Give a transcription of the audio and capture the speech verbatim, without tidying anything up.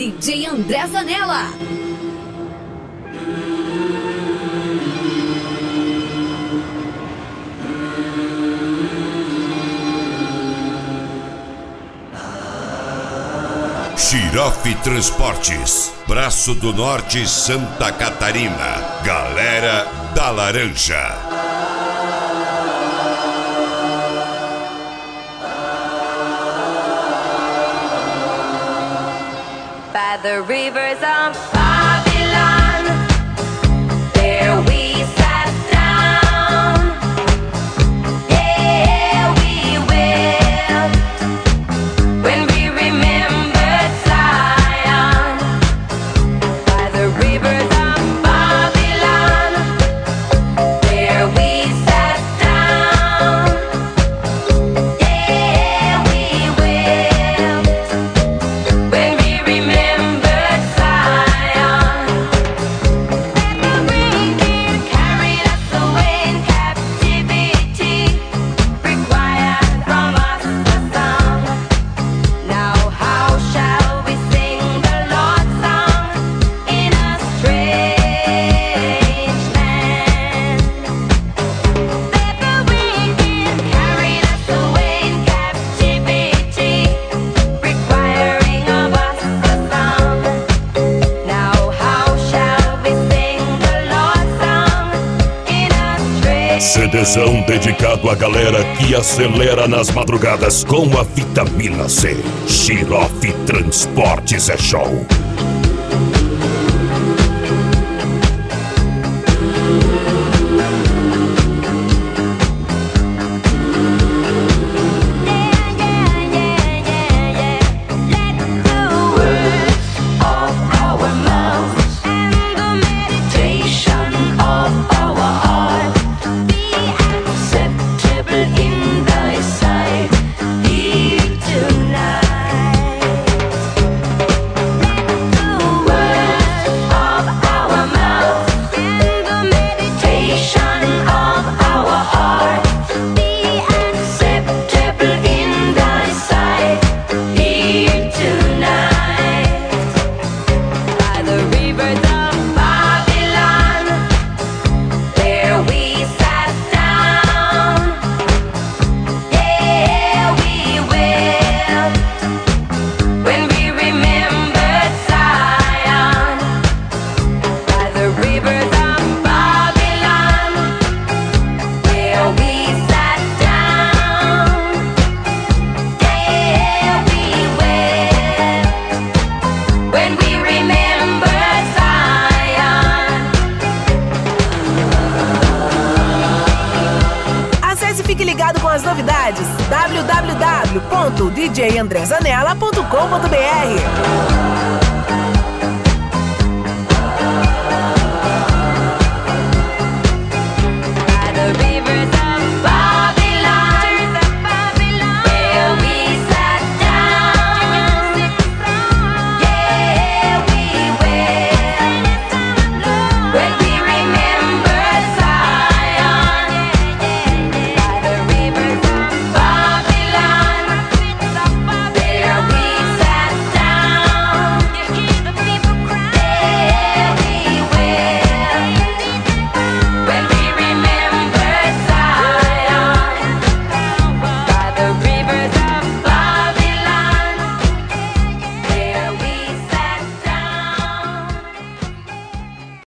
D J André Zanella. Giroff Transportes, Braço do Norte, Santa Catarina. Galera da Laranja. By the rivers of Babylon, there we sat down. Yeah, we wept when we remembered Zion. By the rivers of Babylon, there we sat down. Yeah, we wept when we remembered Zion. That the wind carried us away in captivity, required from us a song. Now how shall we sing the Lord's song in a strange land? That the wind carried us away in captivity, requiring of us a song. Now how shall we sing the Lord's song in a strange CDzão dedicado à galera que acelera nas madrugadas com a vitamina C. Giroff Transportes é show. of our mouths and the meditation of our heart be acceptable in thy sight here tonight. Let the words of our mouths and the meditation of our heart be acceptable in thy sight here tonight. By the rivers of Babylon, there we sat down. Yeah, we wept when we remembered Zion. By the rivers of Babylon, there we sat down. Yeah, we wept when we remembered Zion. Acesse e fique ligado com as novidades. w w w ponto d j andré zanella ponto com ponto b r